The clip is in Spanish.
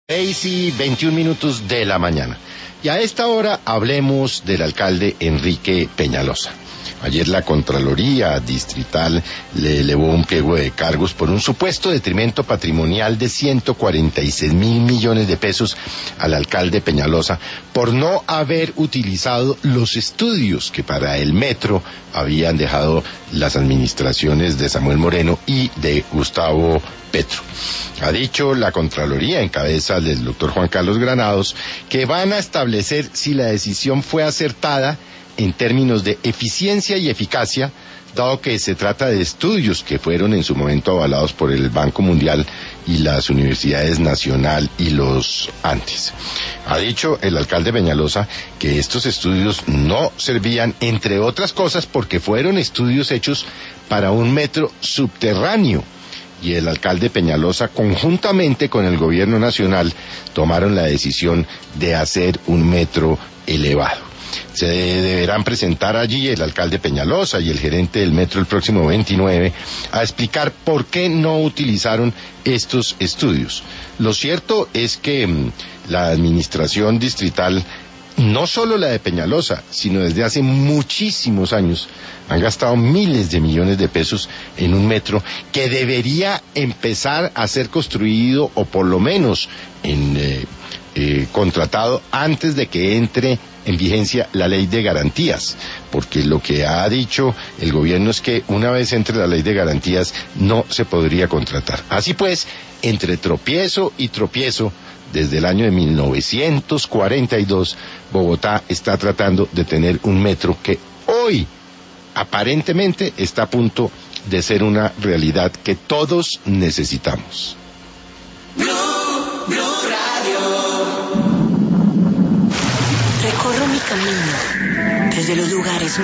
6:21 de la mañana. Y a esta hora hablemos del alcalde Enrique Peñalosa. Ayer la Contraloría Distrital le elevó un pliego de cargos por un supuesto detrimento patrimonial de 146.000 millones de pesos al alcalde Peñalosa por no haber utilizado los estudios que para el metro habían dejado las administraciones de Samuel Moreno y de Gustavo Petro. Ha dicho la Contraloría, en cabeza del doctor Juan Carlos Granados, que van a establecer si la decisión fue acertada en términos de eficiencia y eficacia, dado que se trata de estudios que fueron en su momento avalados por el Banco Mundial y las universidades Nacional y los Andes. Ha dicho el alcalde Peñalosa que estos estudios no servían, entre otras cosas, porque fueron estudios hechos para un metro subterráneo. Y el alcalde Peñalosa, conjuntamente con el gobierno nacional, tomaron la decisión de hacer un metro elevado. Se deberán presentar allí el alcalde Peñalosa y el gerente del metro el próximo 29 a explicar por qué no utilizaron estos estudios. Lo cierto es que la administración distrital, no solo la de Peñalosa, sino desde hace muchísimos años, han gastado miles de millones de pesos en un metro que debería empezar a ser construido, o por lo menos contratado antes de que entre en vigencia la ley de garantías, porque lo que ha dicho el gobierno es que una vez entre la ley de garantías no se podría contratar. Así pues, entre tropiezo y tropiezo, desde el año de 1942, Bogotá está tratando de tener un metro que hoy aparentemente está a punto de ser una realidad que todos necesitamos. Recorro mi camino desde los lugares